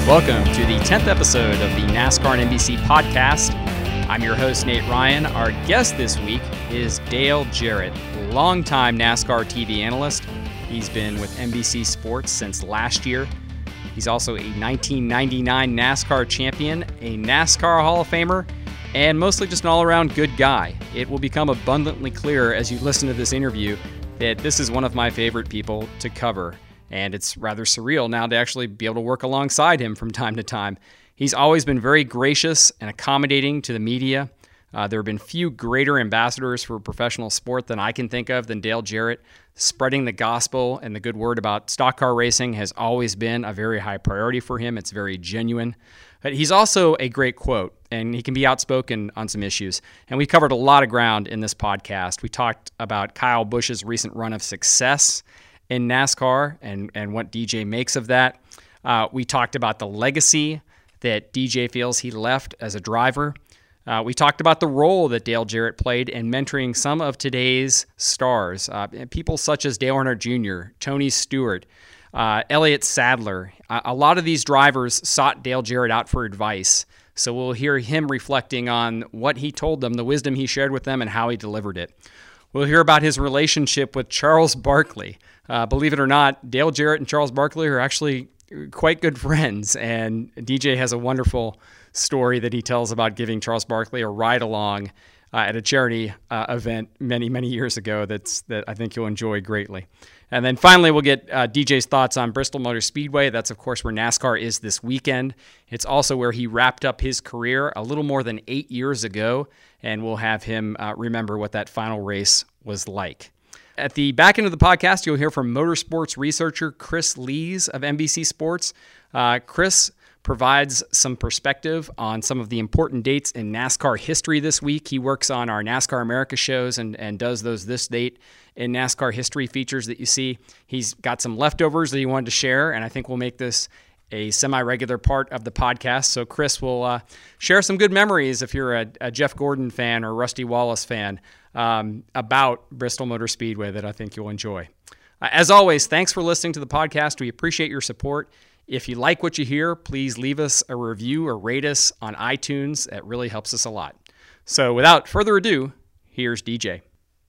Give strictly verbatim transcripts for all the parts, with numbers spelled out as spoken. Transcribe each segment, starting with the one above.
Welcome to the tenth episode of the NASCAR and N B C podcast. I'm your host, Nate Ryan. Our guest this week is Dale Jarrett, longtime NASCAR T V analyst. He's been with N B C Sports since last year. He's also a nineteen ninety-nine NASCAR champion, a NASCAR Hall of Famer, and mostly just an all-around good guy. It will become abundantly clear as you listen to this interview that this is one of my favorite people to cover. And it's rather surreal now to actually be able to work alongside him from time to time. He's always been very gracious and accommodating to the media. Uh, there have been few greater ambassadors for professional sport than I can think of than Dale Jarrett. Spreading the gospel and the good word about stock car racing has always been a very high priority for him. It's very genuine. But he's also a great quote, and he can be outspoken on some issues. And we covered a lot of ground in this podcast. We talked about Kyle Busch's recent run of success in NASCAR and, and what D J makes of that. Uh, we talked about the legacy that D J feels he left as a driver. Uh, we talked about the role that Dale Jarrett played in mentoring some of today's stars, uh, people such as Dale Earnhardt Junior, Tony Stewart, uh, Elliott Sadler. Uh, a lot of these drivers sought Dale Jarrett out for advice. So we'll hear him reflecting on what he told them, the wisdom he shared with them, and how he delivered it. We'll hear about his relationship with Charles Barkley. Uh, believe it or not, Dale Jarrett and Charles Barkley are actually quite good friends, and D J has a wonderful story that he tells about giving Charles Barkley a ride along uh, at a charity uh, event many, many years ago that's that I think you'll enjoy greatly. And then finally, we'll get uh, D J's thoughts on Bristol Motor Speedway. That's, of course, where NASCAR is this weekend. It's also where he wrapped up his career a little more than eight years ago, and we'll have him uh, remember what that final race was like. At the back end of the podcast, you'll hear from motorsports researcher Chris Lees of N B C Sports. Uh, Chris provides some perspective on some of the important dates in NASCAR history this week. He works on our NASCAR America shows and, and does those this date in NASCAR history features that you see. He's got some leftovers that he wanted to share, and I think we'll make this a semi-regular part of the podcast. So Chris will uh, share some good memories if you're a, a Jeff Gordon fan or Rusty Wallace fan um, about Bristol Motor Speedway that I think you'll enjoy. Uh, as always, thanks for listening to the podcast. We appreciate your support. If you like what you hear, please leave us a review or rate us on iTunes. That really helps us a lot. So without further ado, here's D J.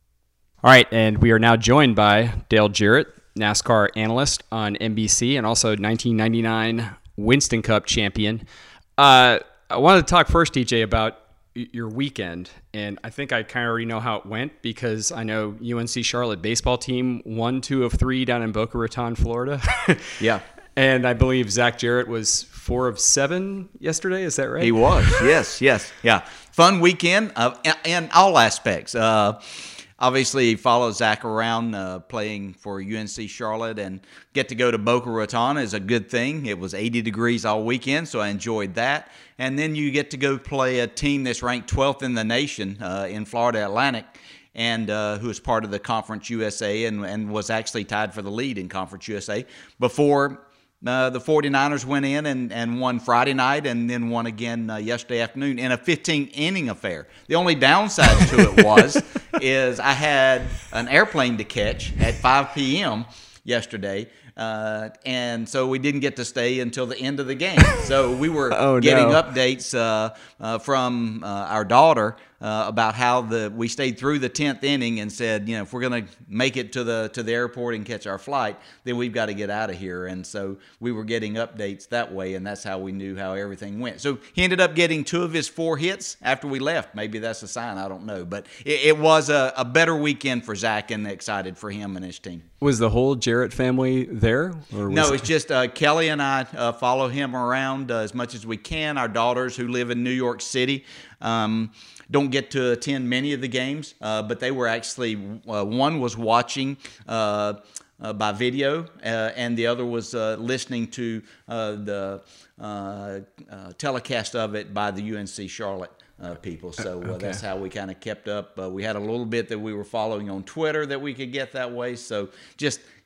All right, and we are now joined by Dale Jarrett, NASCAR analyst on N B C and also nineteen ninety-nine Winston Cup champion. Uh, I wanted to talk first, D J, about your weekend, and I think I kind of already know how it went because I know U N C Charlotte baseball team won two of three down in Boca Raton, Florida. Yeah. And I believe Zach Jarrett was four of seven yesterday. Is that right? He was. Yes, yes. Yeah. Fun weekend uh, in all aspects. Uh, obviously, follow Zach around uh, playing for U N C Charlotte and get to go to Boca Raton is a good thing. It was eighty degrees all weekend, so I enjoyed that. And then you get to go play a team that's ranked twelfth in the nation uh, in Florida Atlantic, and uh, who is part of the Conference U S A and, and was actually tied for the lead in Conference U S A before Uh, the 49ers went in and, and won Friday night and then won again uh, yesterday afternoon in a fifteen-inning affair. The only downside to it was is I had an airplane to catch at five p.m. yesterday, uh, and so we didn't get to stay until the end of the game. So we were oh, getting no. updates uh, uh, from uh, our daughter Uh, about how the we stayed through the tenth inning and said, you know, if we're going to make it to the to the airport and catch our flight, then we've got to get out of here. And so we were getting updates that way, and that's how we knew how everything went. So he ended up getting two of his four hits after we left. Maybe that's a sign. I don't know. But it, it was a, a better weekend for Zach, and excited for him and his team. Was the whole Jarrett family there? Or was no, it's just uh, Kelly and I uh, follow him around uh, as much as we can. Our daughters, who live in New York City, um, don't get to attend many of the games, uh, but they were actually, uh, one was watching uh, uh, by video, uh, and the other was uh, listening to uh, the uh, uh, telecast of it by the U N C Charlotte uh, people. So uh, okay. That's how we kind of kept up. Uh, we had a little bit that we were following on Twitter that we could get that way. So just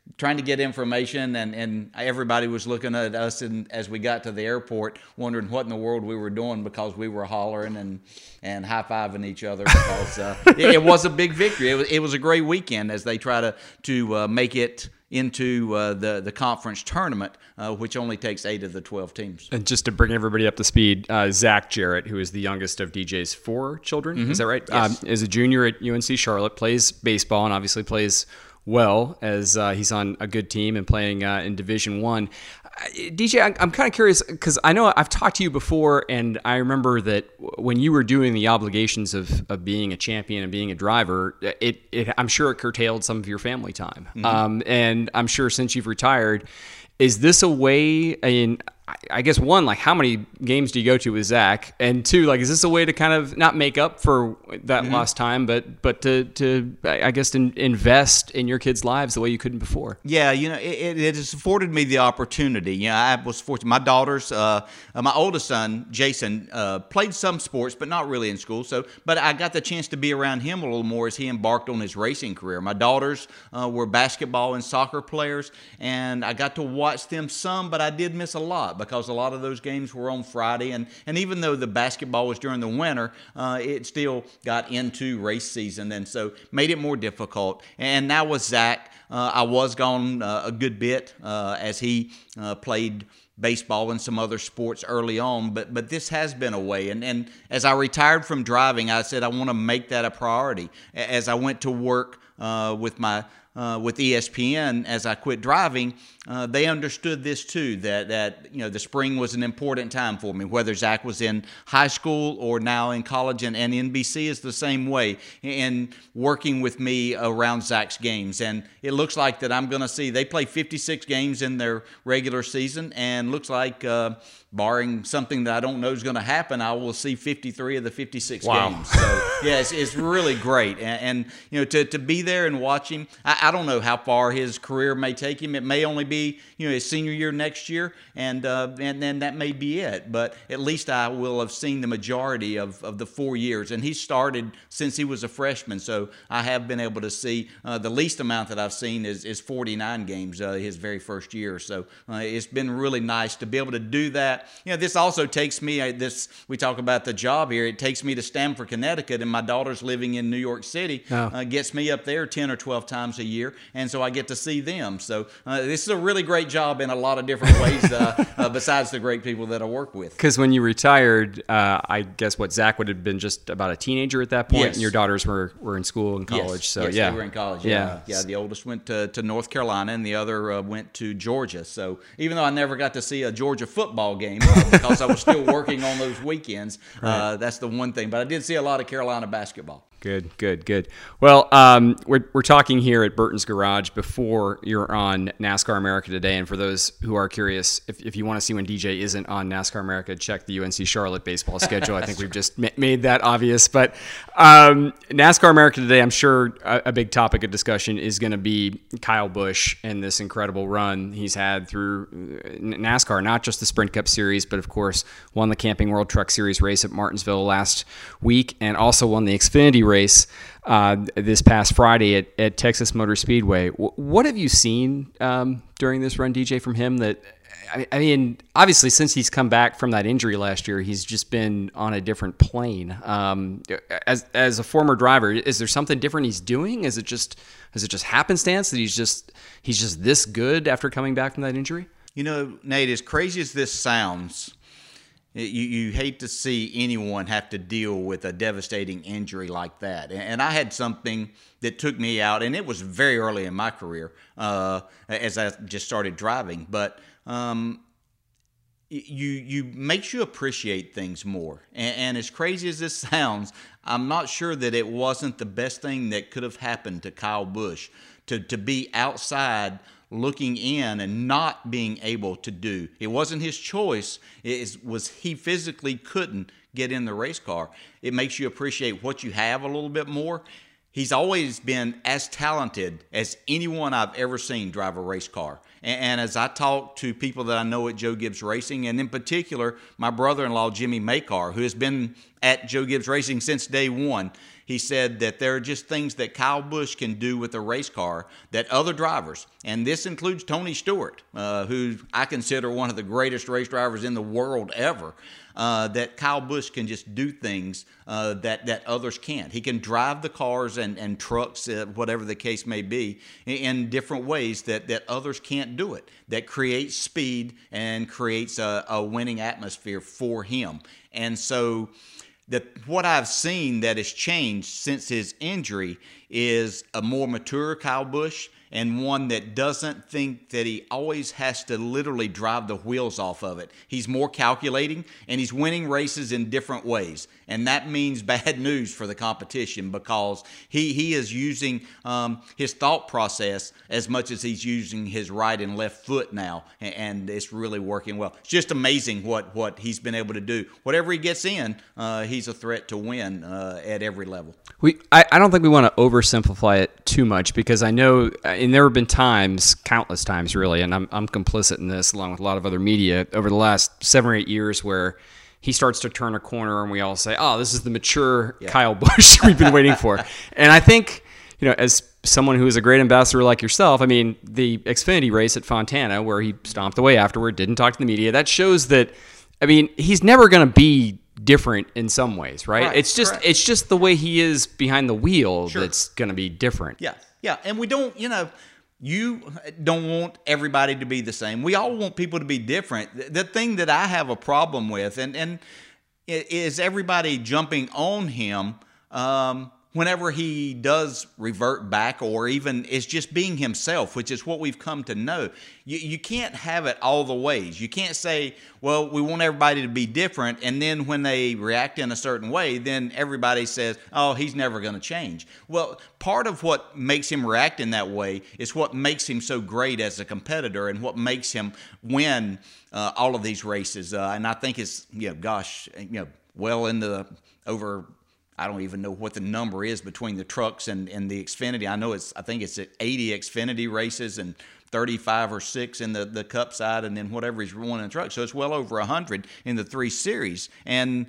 trying to get information, and, and everybody was looking at us and as we got to the airport, wondering what in the world we were doing because we were hollering and, and high-fiving each other because uh, it, it was a big victory. It was, it was a great weekend as they try to, to uh, make it into uh, the, the conference tournament, uh, which only takes eight of the twelve teams. And just to bring everybody up to speed, uh, Zach Jarrett, who is the youngest of D J's four children, mm-hmm. is that right? Yes. Um, is a junior at U N C Charlotte, plays baseball, and obviously plays well as uh, he's on a good team and playing uh, in Division One. D J, I'm kind of curious because I know I've talked to you before, and I remember that when you were doing the obligations of, of being a champion and being a driver, it, it I'm sure it curtailed some of your family time. Mm-hmm. Um, and I'm sure since you've retired, is this a way? I mean, I guess one, like how many games do you go to with Zach? And two, like, is this a way to kind of not make up for that mm-hmm. lost time, but but to, to I guess, to invest in your kids' lives the way you couldn't before? Yeah, you know, it, it has afforded me the opportunity. You know, I was fortunate. My daughters, uh, my oldest son, Jason, uh, played some sports, but not really in school. So, but I got the chance to be around him a little more as he embarked on his racing career. My daughters uh, were basketball and soccer players, and I got to watch them some, but I did miss a lot, because a lot of those games were on Friday. And, and even though the basketball was during the winter, uh, it still got into race season, and so made it more difficult. And now with Zach, uh, I was gone uh, a good bit uh, as he uh, played baseball and some other sports early on, but but this has been a way. And, and as I retired from driving, I said I want to make that a priority. As I went to work uh, with my Uh, with E S P N, as I quit driving, uh, they understood this too, that, that you know the spring was an important time for me, whether Zach was in high school or now in college, and, and N B C is the same way in working with me around Zach's games. And it looks like that I'm going to see, they play fifty-six games in their regular season, and looks like uh, barring something that I don't know is going to happen, I will see fifty-three of the fifty-six wow. games. So yeah, it's, it's really great. And, and you know, to, to be there and watch him, I, I don't know how far his career may take him. It may only be, you know, his senior year next year, and uh, and then that may be it. But at least I will have seen the majority of, of the four years. And he started since he was a freshman, so I have been able to see uh, the least amount that I've seen is, is forty-nine games uh, his very first year. So uh, it's been really nice to be able to do that. You know, this also takes me, uh, this we talk about the job here, it takes me to Stamford, Connecticut, and my daughter's living in New York City. Oh. Uh, gets me up there ten or twelve times a year, and so I get to see them. So uh, this is a really great job in a lot of different ways, uh, uh, besides the great people that I work with. Because when you retired, uh, I guess what Zach would have been just about a teenager at that point, yes. and your daughters were, were in school and college. Yes. So yes, yeah, they were in college. Yeah, yeah. yeah the oldest went to, to North Carolina, and the other uh, went to Georgia. So even though I never got to see a Georgia football game uh, because I was still working on those weekends, uh, right. that's the one thing. But I did see a lot of Carolina basketball. Good, good, good. Well, um, we're we're talking here at Burton's Garage before you're on NASCAR America Today, and for those who are curious, if, if you want to see when D J isn't on NASCAR America, check the U N C Charlotte baseball schedule. I think we've just ma- made that obvious. But um, NASCAR America Today, I'm sure a, a big topic of discussion is going to be Kyle Busch and this incredible run he's had through NASCAR, not just the Sprint Cup Series, but of course won the Camping World Truck Series race at Martinsville last week, and also won the Xfinity race. race uh, this past Friday at, at Texas Motor Speedway. W- what have you seen um, during this run, D J, from him that, I, I mean, obviously since he's come back from that injury last year, he's just been on a different plane. Um, as as a former driver, is there something different he's doing? Is it just is it just happenstance that he's just he's just this good after coming back from that injury? You know, Nate, as crazy as this sounds, You, you hate to see anyone have to deal with a devastating injury like that. And I had something that took me out, and it was very early in my career uh, as I just started driving. But um, you you makes you appreciate things more. And, and as crazy as this sounds, I'm not sure that it wasn't the best thing that could have happened to Kyle Busch, to, to be outside looking in and not being able to do. It wasn't his choice. It was he physically couldn't get in the race car. It makes you appreciate what you have a little bit more. He's always been as talented as anyone I've ever seen drive a race car. And, and as I talk to people that I know at Joe Gibbs Racing, and in particular my brother-in-law Jimmy Makar, who has been at Joe Gibbs Racing since day one, He said that there are just things that Kyle Busch can do with a race car that other drivers, and this includes Tony Stewart, uh, who I consider one of the greatest race drivers in the world ever, uh, that Kyle Busch can just do things uh, that, that others can't. He can drive the cars and, and trucks, uh, whatever the case may be, in, in different ways that, that others can't do it, that creates speed and creates a, a winning atmosphere for him. And so that what I've seen that has changed since his injury is a more mature Kyle Busch, and one that doesn't think that he always has to literally drive the wheels off of it. He's more calculating, and he's winning races in different ways. And that means bad news for the competition, because he, he is using um, his thought process as much as he's using his right and left foot now, and, and it's really working well. It's just amazing what, what he's been able to do. Whatever he gets in, uh, he's a threat to win uh, at every level. We, I, I don't think we want to oversimplify it too much, because I know, and there have been times, countless times really, and I'm, I'm complicit in this along with a lot of other media over the last seven or eight years, where he starts to turn a corner and we all say, oh, this is the mature yeah. Kyle Busch we've been waiting for. And I think, you know, as someone who is a great ambassador like yourself, I mean, the Xfinity race at Fontana where he stomped away afterward, didn't talk to the media, that shows that, I mean, he's never going to be different in some ways, right? right it's just correct. It's just the way he is behind the wheel sure. that's going to be different. Yeah, yeah. And we don't, you know, you don't want everybody to be the same. We all want people to be different. The thing that I have a problem with, and, and is everybody jumping on him um, whenever he does revert back, or even is just being himself, which is what we've come to know. You, you can't have it all the ways. You can't say, well, we want everybody to be different, and then when they react in a certain way, then everybody says, oh, he's never going to change. Well, part of what makes him react in that way is what makes him so great as a competitor, and what makes him win uh, all of these races. Uh, and I think it's, you know, gosh, you know, well into the, over, I don't even know what the number is between the trucks and, and the Xfinity. I know it's, I think it's eighty Xfinity races and thirty-five or six in the, the Cup side, and then whatever he's won in the truck. So it's well over one hundred in the three series. And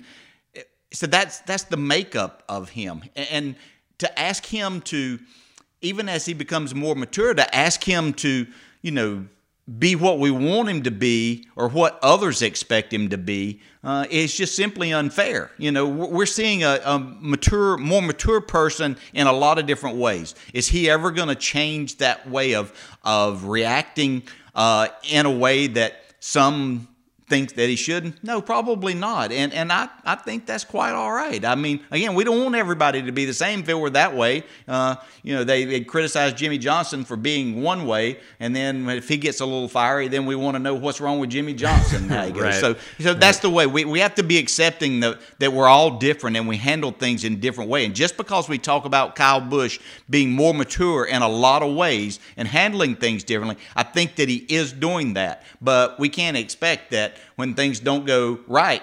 so that's that's the makeup of him. And to ask him to, even as he becomes more mature, to ask him to, you know, be what we want him to be or what others expect him to be uh, is just simply unfair. You know, we're seeing a, a mature, more mature person in a lot of different ways. Is he ever going to change that way of of reacting uh, in a way that some think that he shouldn't? No, probably not. And and I, I think that's quite all right. I mean, again, we don't want everybody to be the same. If it were that way, uh, you know, they, they criticize Jimmy Johnson for being one way, and then if he gets a little fiery, then we want to know what's wrong with Jimmy Johnson. How he goes. Right. So so that's the way. We, we have to be accepting that, that we're all different and we handle things in different ways. And just because we talk about Kyle Busch being more mature in a lot of ways and handling things differently, I think that he is doing that. But we can't expect that when things don't go right,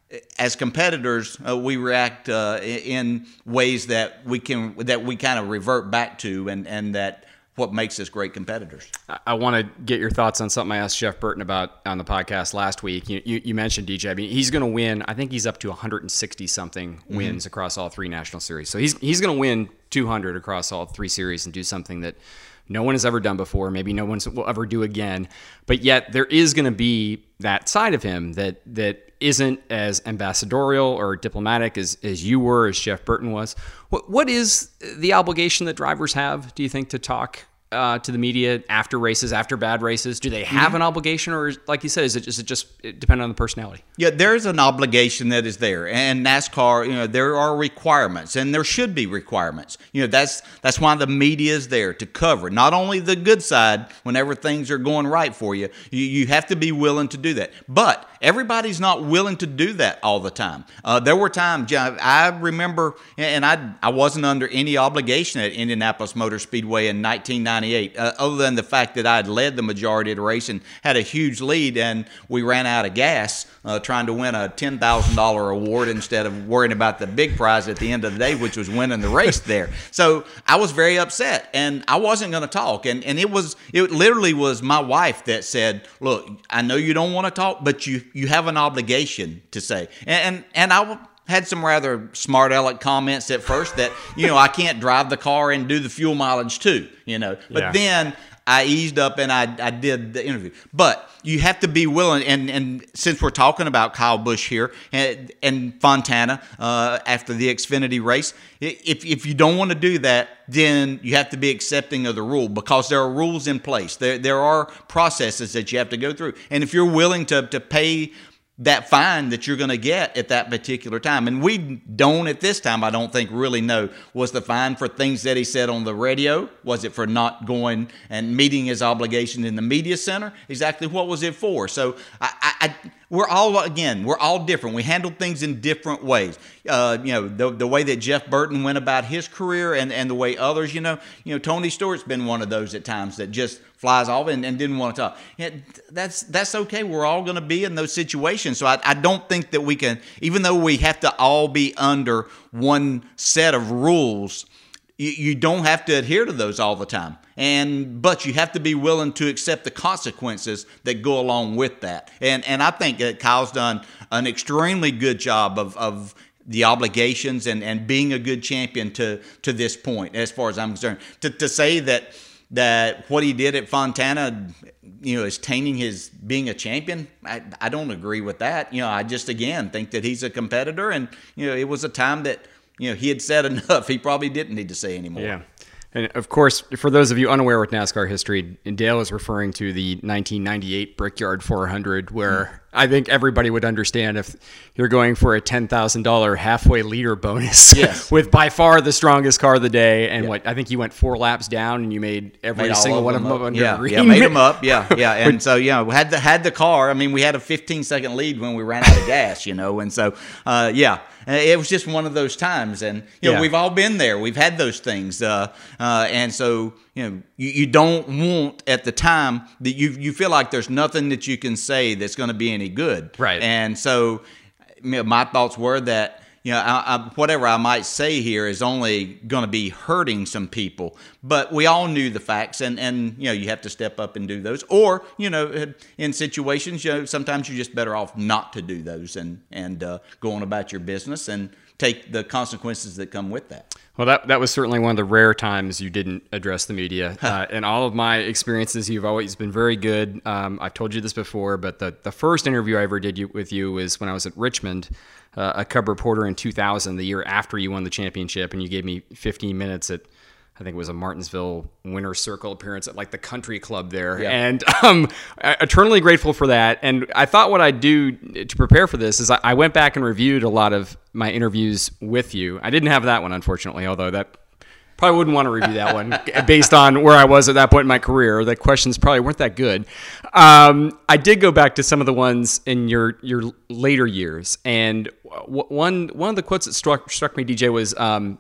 as competitors, uh, we react uh, in ways that we can that we kind of revert back to, and and that what makes us great competitors. I, I want to get your thoughts on something I asked Jeff Burton about on the podcast last week. You you, you mentioned D J. I mean, he's going to win. I think he's up to one hundred sixty something wins mm-hmm. across all three national series. So he's he's going to win two hundred across all three series and do something that no one has ever done before. Maybe no one will ever do again. But yet there is going to be that side of him that that isn't as ambassadorial or diplomatic as, as you were, as Jeff Burton was. What What is the obligation that drivers have, do you think, to talk uh, to the media after races, after bad races? Do they have mm-hmm. an obligation, or is, like you said, is it, is it just it depend on the personality? Yeah, there's an obligation that is there, and NASCAR, you know, there are requirements, and there should be requirements. You know, that's that's why the media is there to cover not only the good side whenever things are going right for you. You you have to be willing to do that, but everybody's not willing to do that all the time. Uh, there were times I remember, and I I wasn't under any obligation at Indianapolis Motor Speedway in nineteen ninety-eight, uh, other than the fact that I had led the majority of the race and had a huge lead, and we ran out of gas uh, trying to win a ten thousand dollars award instead of worrying about the big prize at the end of the day, which was winning the race there. So I was very upset, and I wasn't going to talk. And, and it was it literally was my wife that said, look, I know you don't want to talk, but you, you have an obligation to say. And, and, and I had some rather smart aleck comments at first that, you know, I can't drive the car and do the fuel mileage too, you know. But yeah. then I eased up and I, I did the interview. But you have to be willing, and, and since we're talking about Kyle Busch here and, and Fontana uh, after the Xfinity race, if, if you don't want to do that, then you have to be accepting of the rule, because there are rules in place. There, there are processes that you have to go through. And if you're willing to, to pay that fine that you're going to get at that particular time. And we don't at this time, I don't think, really know, was the fine for things that he said on the radio? Was it for not going and meeting his obligation in the media center? Exactly what was it for? So I, I, I we're all, again, we're all different. We handle things in different ways. Uh, you know, the, the way that Jeff Burton went about his career and, and the way others, you know, you know, Tony Stewart's been one of those at times that just flies off and, and didn't want to talk. Yeah, that's that's okay. We're all going to be in those situations. So I, I don't think that we can, even though we have to all be under one set of rules, you, you don't have to adhere to those all the time. And but you have to be willing to accept the consequences that go along with that. And and I think that Kyle's done an extremely good job of of the obligations and, and being a good champion to to this point, as far as I'm concerned. To to say that that what he did at Fontana, you know, is tainting his being a champion, I, I don't agree with that. You know, I just, again, think that he's a competitor, and, you know, it was a time that, you know, he had said enough. He probably didn't need to say anymore. Yeah. And of course, for those of you unaware with NASCAR history, Dale is referring to the nineteen ninety-eight Brickyard four hundred, where mm. I think everybody would understand if you're going for a ten thousand dollars halfway leader bonus yes. with by far the strongest car of the day. And yeah. what I think you went four laps down and you made every made single of one of them up. up under yeah, green. Yeah, made them up. Yeah, yeah. And so, yeah, we had the, had the car. I mean, we had a fifteen second lead when we ran out of gas, you know. And so, uh, yeah, it was just one of those times. And, you know, yeah. we've all been there. We've had those things. Uh, uh, and so, you know, you, you don't want at the time that you you feel like there's nothing that you can say that's going to be any good. Right. And so, you know, my thoughts were that, you know, I, I, whatever I might say here is only going to be hurting some people. But we all knew the facts, and, and, you know, you have to step up and do those. Or, you know, in situations, you know, sometimes you're just better off not to do those and, and uh, go on about your business and take the consequences that come with that. Well, that that was certainly one of the rare times you didn't address the media. Uh, in all of my experiences, you've always been very good. Um, I've told you this before, but the, the first interview I ever did you, with you was when I was at Richmond, uh, a Cub reporter in two thousand, the year after you won the championship, and you gave me fifteen minutes at, I think it was a Martinsville Winner's Circle appearance at like the country club there. Yeah. And um, eternally grateful for that. And I thought what I'd do to prepare for this is I, I went back and reviewed a lot of my interviews with you. I didn't have that one, unfortunately, although that probably wouldn't want to review that one based on where I was at that point in my career. The questions probably weren't that good. Um, I did go back to some of the ones in your, your later years. And w- one, one of the quotes that struck, struck me, D J, was, um,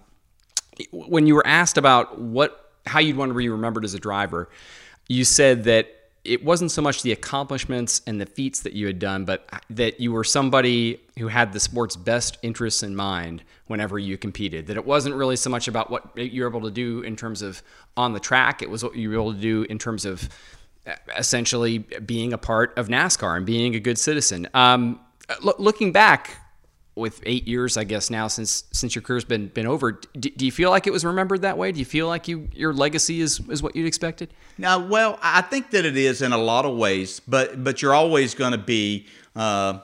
when you were asked about what how you'd want to be remembered as a driver, you said that it wasn't so much the accomplishments and the feats that you had done, but that you were somebody who had the sport's best interests in mind whenever you competed. That it wasn't really so much about what you were able to do in terms of on the track. It was what you were able to do in terms of essentially being a part of NASCAR and being a good citizen. Um, lo- looking back, with eight years, I guess now since since your career's been been over, do, do you feel like it was remembered that way? Do you feel like you your legacy is, is what you'd expected? Now, well, I think that it is in a lot of ways, but but you're always going to be uh,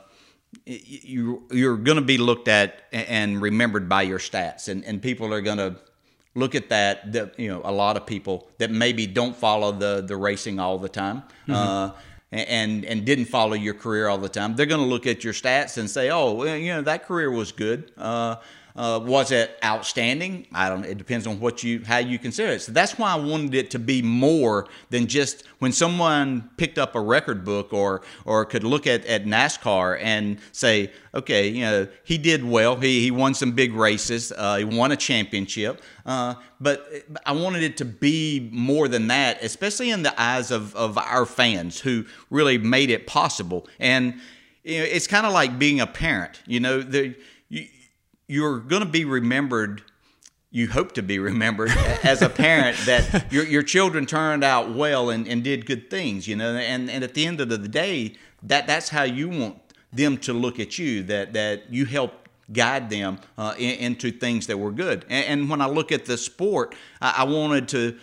you you're going to be looked at and remembered by your stats, and, and people are going to look at that. That you know, a lot of people that maybe don't follow the the racing all the time. Mm-hmm. Uh, and and didn't follow your career all the time, they're going to look at your stats and say, oh, well, you know, that career was good. Uh, uh, was it outstanding? I don't. It depends on what you how you consider it. So that's why I wanted it to be more than just when someone picked up a record book or or could look at, at NASCAR and say, okay, you know, he did well. He he won some big races. Uh, he won a championship. Uh, but I wanted it to be more than that, especially in the eyes of, of our fans who really made it possible. And you know, it's kind of like being a parent. You know, the, you, you're going to be remembered. You hope to be remembered as a parent that your your children turned out well and, and did good things. You know, and, and at the end of the day, that that's how you want them to look at you. That that you helped guide them uh, in, into things that were good. And, and when I look at the sport, I, I wanted to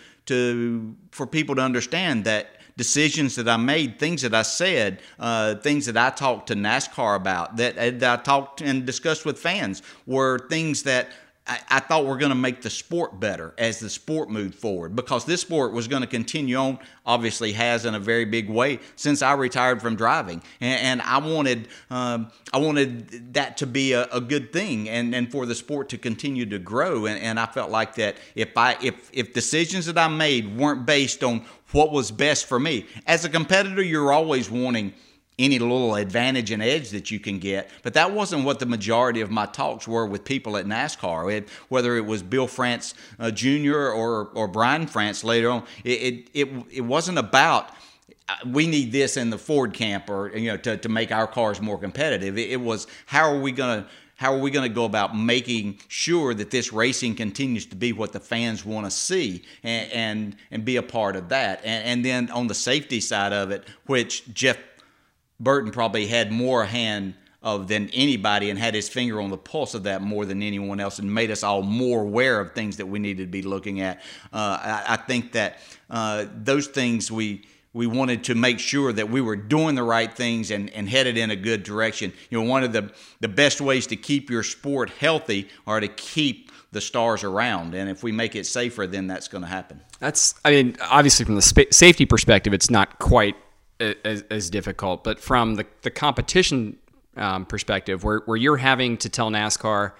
to for people to understand that decisions that I made, things that I said, uh, things that I talked to NASCAR about, that, that I talked and discussed with fans, were things that I, I thought were going to make the sport better as the sport moved forward, because this sport was going to continue on, obviously has in a very big way, since I retired from driving. And, and I wanted um, I wanted that to be a, a good thing, and, and for the sport to continue to grow. And, and I felt like that if I if if decisions that I made weren't based on what was best for me. As a competitor, you're always wanting any little advantage and edge that you can get, but that wasn't what the majority of my talks were with people at NASCAR. It, whether it was Bill France uh, Junior or or Brian France later on, it, it it it wasn't about we need this in the Ford camp, or you know, to to make our cars more competitive. It, it was how are we going to How are we going to go about making sure that this racing continues to be what the fans want to see, and and, and be a part of that? And, and then on the safety side of it, which Jeff Burton probably had more hand of than anybody, and had his finger on the pulse of that more than anyone else, and made us all more aware of things that we needed to be looking at. Uh, I, I think that uh, those things we we wanted to make sure that we were doing the right things and, and headed in a good direction. You know, one of the, the best ways to keep your sport healthy are to keep the stars around. And if we make it safer, then that's going to happen. That's, I mean, obviously from the spa- safety perspective, it's not quite as, as difficult. But from the, the competition um, perspective, where, where you're having to tell NASCAR,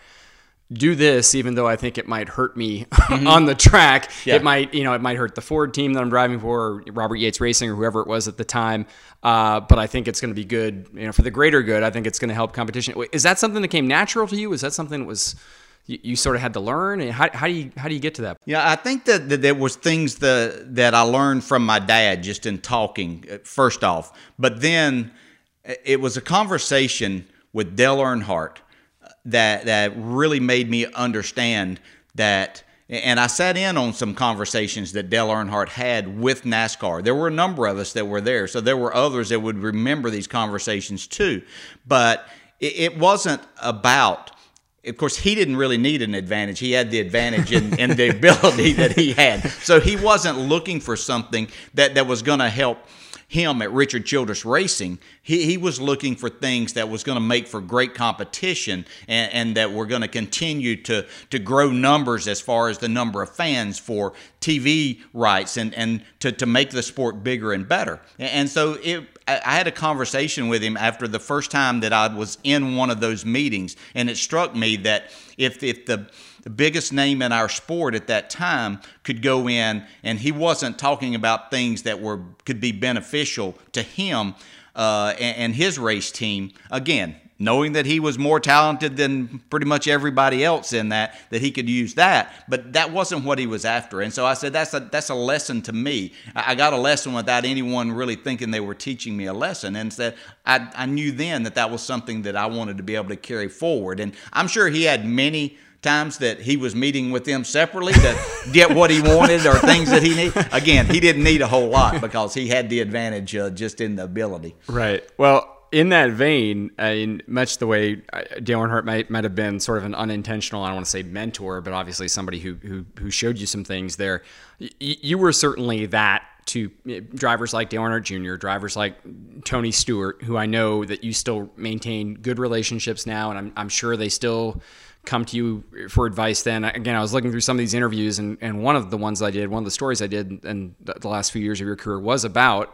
do this, even though I think it might hurt me mm-hmm. on the track. Yeah. It might, you know, it might hurt the Ford team that I'm driving for, or Robert Yates Racing, or whoever it was at the time. Uh, but I think it's going to be good, you know, for the greater good. I think it's going to help competition. Is that something that came natural to you? Is that something that was you, you sort of had to learn? And how, how do you how do you get to that? Yeah, I think that, that there was things that that I learned from my dad just in talking. First off, but then it was a conversation with Dale Earnhardt that that really made me understand that, and I sat in on some conversations that Dale Earnhardt had with NASCAR. There were a number of us that were there, so there were others that would remember these conversations too. But it, it wasn't about, of course, he didn't really need an advantage. He had the advantage in, in the ability that he had. So he wasn't looking for something that, that was going to help him at Richard Childress Racing. He he was looking for things that was going to make for great competition, and, and that were going to continue to to grow numbers as far as the number of fans for T V rights, and, and to, to make the sport bigger and better. And so it, I had a conversation with him after the first time that I was in one of those meetings, and it struck me that if if the the biggest name in our sport at that time could go in, and he wasn't talking about things that were could be beneficial to him uh, and, and his race team, again, knowing that he was more talented than pretty much everybody else in that, that he could use that, but that wasn't what he was after. And so I said, that's a that's a lesson to me. I got a lesson without anyone really thinking they were teaching me a lesson, and said I, I knew then that that was something that I wanted to be able to carry forward. And I'm sure he had many times that he was meeting with them separately to get what he wanted or things that he needed. Again, he didn't need a whole lot because he had the advantage uh, just in the ability. Right. Well, in that vein, uh, in much the way Dale Earnhardt might might have been sort of an unintentional, I don't want to say mentor, but obviously somebody who who, who showed you some things there. Y- you were certainly that to drivers like Dale Earnhardt Junior, drivers like Tony Stewart, who I know that you still maintain good relationships now, and I'm I'm sure they still come to you for advice then. Again, I was looking through some of these interviews, and, and one of the ones I did, one of the stories I did in the last few years of your career was about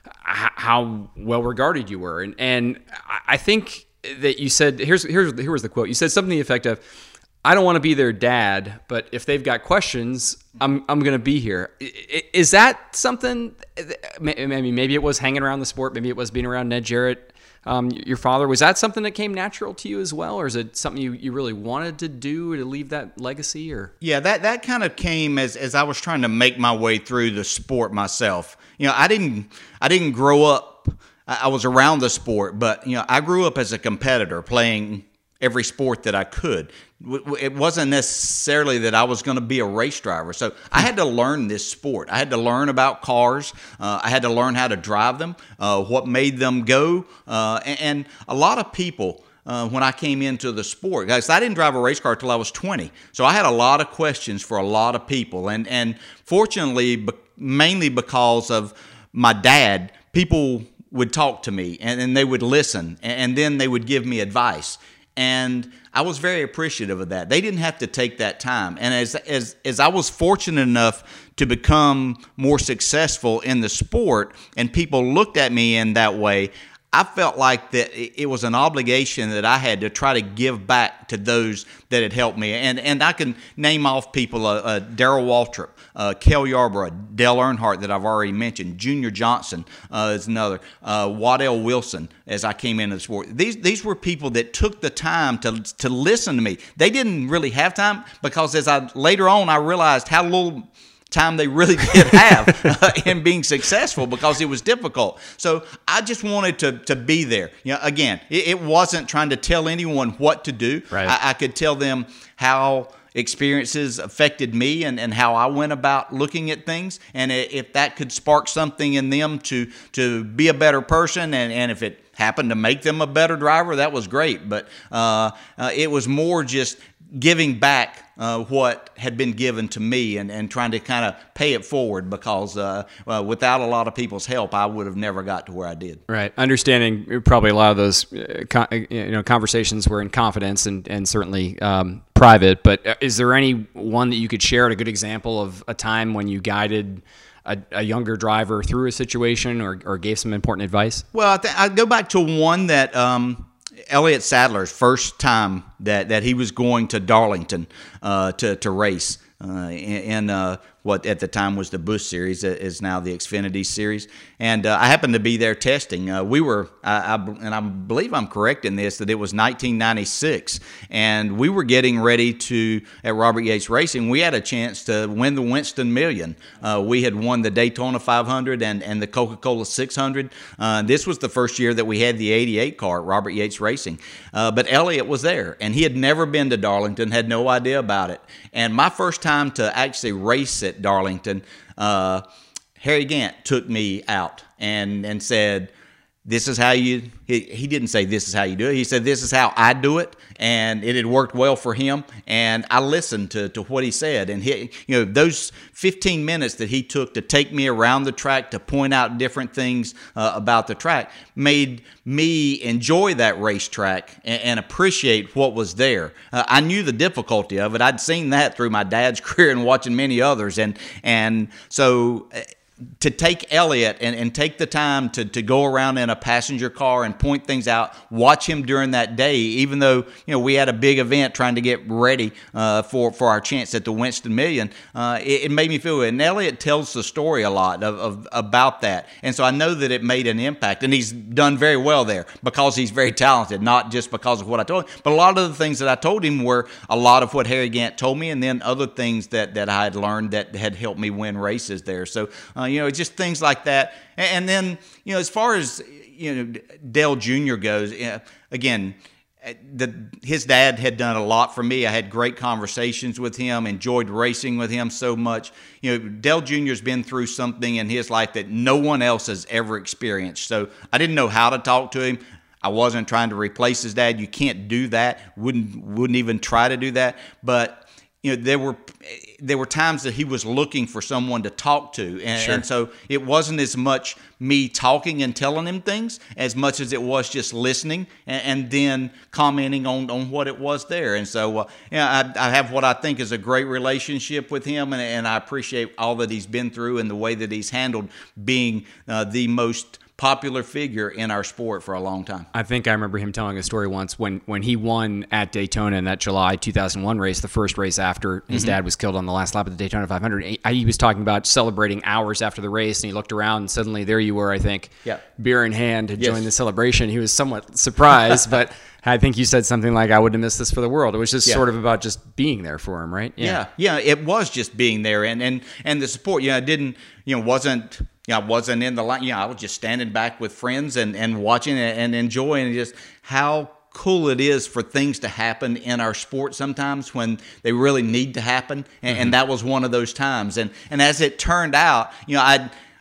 how well regarded you were. And and I think that you said, here's here's here was the quote. You said something to the effect of, I don't want to be their dad, but if they've got questions, I'm I'm going to be here. Is that something, maybe, maybe it was hanging around the sport, maybe it was being around Ned Jarrett, Um, your father, was that something that came natural to you as well, or is it something you, you really wanted to do to leave that legacy? Or yeah, that that kind of came as as I was trying to make my way through the sport myself. You know, I didn't I didn't grow up. I was around the sport, but you know, I grew up as a competitor, playing every sport that I could. It wasn't necessarily that I was going to be a race driver. So I had to learn this sport. I had to learn about cars. Uh, I had to learn how to drive them, uh, what made them go. Uh, and, and a lot of people uh, when I came into the sport. Guys, I didn't drive a race car till I was twenty, so I had a lot of questions for a lot of people, and and fortunately, be- mainly because of my dad, people would talk to me and, and they would listen, and, and then they would give me advice. And I was very appreciative of that. They didn't have to take that time. And as as as I was fortunate enough to become more successful in the sport, and people looked at me in that way, I felt like that it was an obligation that I had to try to give back to those that had helped me. And and I can name off people, uh, uh, Darrell Waltrip, uh, Cale Yarborough, Dale Earnhardt that I've already mentioned, Junior Johnson uh, is another, uh, Waddell Wilson as I came into the sport. These these were people that took the time to to listen to me. They didn't really have time, because as I later on I realized how little time they really did have uh, in being successful, because it was difficult. So I just wanted to to be there. You know, again, it, it wasn't trying to tell anyone what to do. Right. I, I could tell them how experiences affected me and, and how I went about looking at things, and if that could spark something in them to to be a better person, and, and if it happened to make them a better driver, that was great. But uh, uh, it was more just giving back uh, what had been given to me, and, and trying to kind of pay it forward, because uh, uh, without a lot of people's help, I would have never got to where I did. Right. Understanding probably a lot of those uh, con- you know conversations were in confidence and, and certainly um, private, but is there any one that you could share, a good example of a time when you guided A, a younger driver through a situation, or, or gave some important advice? Well, I, th- I go back to one that um, Elliott Sadler's first time that, that he was going to Darlington uh, to to race uh, in, in uh, what at the time was the Busch Series, is now the Xfinity Series, and uh, I happened to be there testing. Uh, we were, I, I, and I believe I'm correct in this, that it was nineteen ninety-six, and we were getting ready to, at Robert Yates Racing, we had a chance to win the Winston Million. Uh, we had won the Daytona five hundred and, and the Coca-Cola six hundred. Uh, this was the first year that we had the eighty-eight car at Robert Yates Racing, uh, but Elliott was there, and he had never been to Darlington, had no idea about it. And my first time to actually race at Darlington, uh, Harry Gant took me out and, and said, this is how you, he, he didn't say this is how you do it. He said, this is how I do it. And it had worked well for him. And I listened to, to what he said. And he, you know, those fifteen minutes that he took to take me around the track, to point out different things uh, about the track, made me enjoy that racetrack and, and appreciate what was there. Uh, I knew the difficulty of it. I'd seen that through my dad's career and watching many others. And, and so to take Elliott and, and take the time to, to go around in a passenger car and point things out, watch him during that day, even though, you know, we had a big event trying to get ready uh, for, for our chance at the Winston Million, uh, it, it made me feel good. And Elliott tells the story a lot of, of about that. And so I know that it made an impact. And he's done very well there because he's very talented, not just because of what I told him. But a lot of the things that I told him were a lot of what Harry Gant told me, and then other things that, that I had learned that had helped me win races there. So, uh, you know, just things like that. And then, you know, as far as, you know, Dale Junior goes, uh, again, the, his dad had done a lot for me. I had great conversations with him, enjoyed racing with him so much. You know, Dale Junior's been through something in his life that no one else has ever experienced. So I didn't know how to talk to him. I wasn't trying to replace his dad. You can't do that. Wouldn't wouldn't even try to do that. But you know, there were there were times that he was looking for someone to talk to, and, Sure. and so it wasn't as much me talking and telling him things as much as it was just listening and, and then commenting on, on what it was there. And so, uh, you know, I, I have what I think is a great relationship with him, and, and I appreciate all that he's been through and the way that he's handled being uh, the most popular figure in our sport for a long time. I think I remember him telling a story once when, when he won at Daytona in that July two thousand one race, the first race after his mm-hmm. dad was killed on the last lap of the Daytona five hundred. He, he was talking about celebrating hours after the race, and he looked around and suddenly there you were, I think, yeah. beer in hand to yes. join the celebration. He was somewhat surprised, but I think you said something like, I wouldn't have missed this for the world. It was just yeah. sort of about just being there for him, right? Yeah. yeah, yeah, it was just being there, and and and the support. You know, didn't you know wasn't. You know, I wasn't in the line. You know, I was just standing back with friends and, and watching it and enjoying just how cool it is for things to happen in our sport sometimes when they really need to happen. And, mm-hmm. and that was one of those times. And and as it turned out, you know, I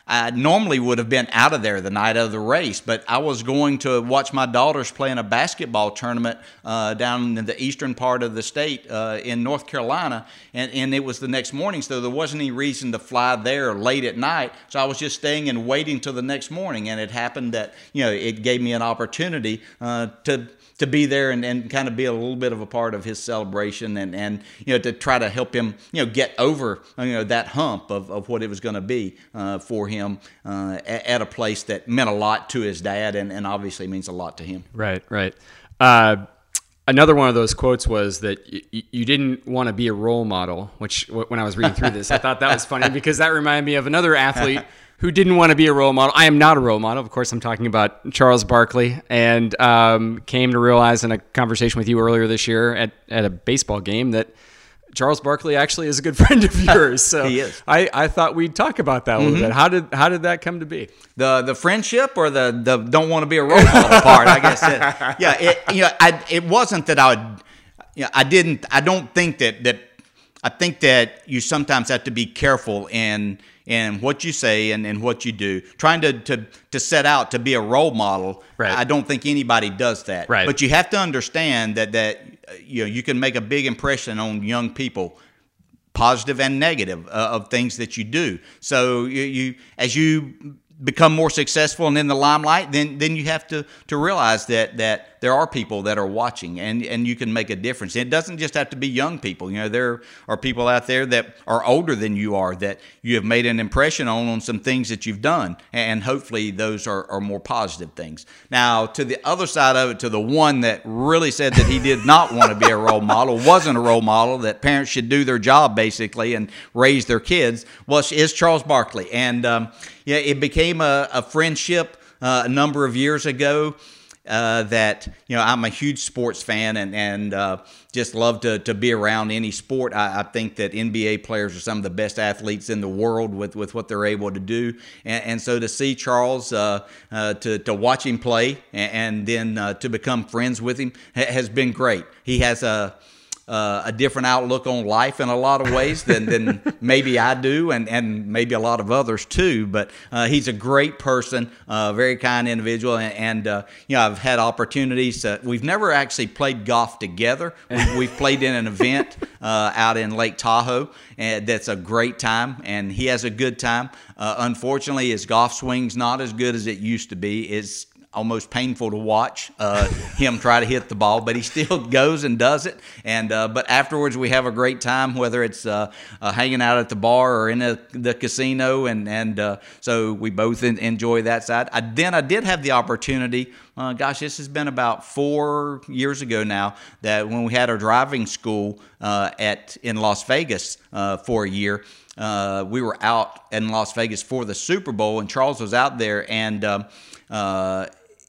I normally would have been out of there the night of the race, but I was going to watch my daughters play in a basketball tournament uh, down in the eastern part of the state uh, in North Carolina, and, and it was the next morning, so there wasn't any reason to fly there late at night. So I was just staying and waiting till the next morning, and it happened that, you know, it gave me an opportunity uh, to to be there and, and kind of be a little bit of a part of his celebration and, and you know, to try to help him, you know, get over, you know, that hump of, of what it was going to be uh, for him uh, at, at a place that meant a lot to his dad and, and obviously means a lot to him. Right, right. Uh, another one of those quotes was that y- you didn't want to be a role model, which when I was reading through this, I thought that was funny because that reminded me of another athlete who didn't want to be a role model. I am not a role model. Of course, I'm talking about Charles Barkley, and um, came to realize in a conversation with you earlier this year at, at a baseball game that Charles Barkley actually is a good friend of yours. So he is. I, I thought we'd talk about that a little Mm-hmm. bit. How did how did that come to be? The the friendship or the, the don't want to be a role model part, I guess. It, yeah, it, you know, I, it wasn't that I would, you know, I didn't, I don't think that, that, I think that you sometimes have to be careful in in what you say and, and what you do. Trying to, to, to set out to be a role model, right. I don't think anybody does that. Right. But you have to understand that, that you know, you can make a big impression on young people, positive and negative, uh, of things that you do. So you, you as you become more successful and in the limelight, then then you have to to realize that that there are people that are watching, and and you can make a difference. It doesn't just have to be young people. You know, there are people out there that are older than you are that you have made an impression on on some things that you've done, and hopefully those are, are more positive things. Now, to the other side of it, to the one that really said that he did not want to be a role model, wasn't a role model, that parents should do their job basically and raise their kids, was is Charles Barkley. And um, yeah, it became a, a friendship uh, a number of years ago. Uh, that, you know, I'm a huge sports fan and, and uh, just love to, to be around any sport. I, I think that N B A players are some of the best athletes in the world with, with what they're able to do. And, and so to see Charles, uh, uh, to, to watch him play and, and then uh, to become friends with him ha- has been great. He has a Uh, a different outlook on life in a lot of ways than, than maybe I do, and, and maybe a lot of others too. But uh, he's a great person, a uh, very kind individual, and, and uh, you know, I've had opportunities. To, we've never actually played golf together. We've, we've played in an event uh, out in Lake Tahoe, and that's a great time, and he has a good time. Uh, unfortunately, his golf swing's not as good as it used to be. It's almost painful to watch uh, him try to hit the ball, but he still goes and does it. And uh, but afterwards, we have a great time, whether it's uh, uh, hanging out at the bar or in a, the casino, and and uh, so we both in, enjoy that side. I, then I did have the opportunity. Uh, gosh, this has been about four years ago now, that when we had our driving school uh, at in Las Vegas uh, for a year. Uh, we were out in Las Vegas for the Super Bowl, and Charles was out there, and um, uh,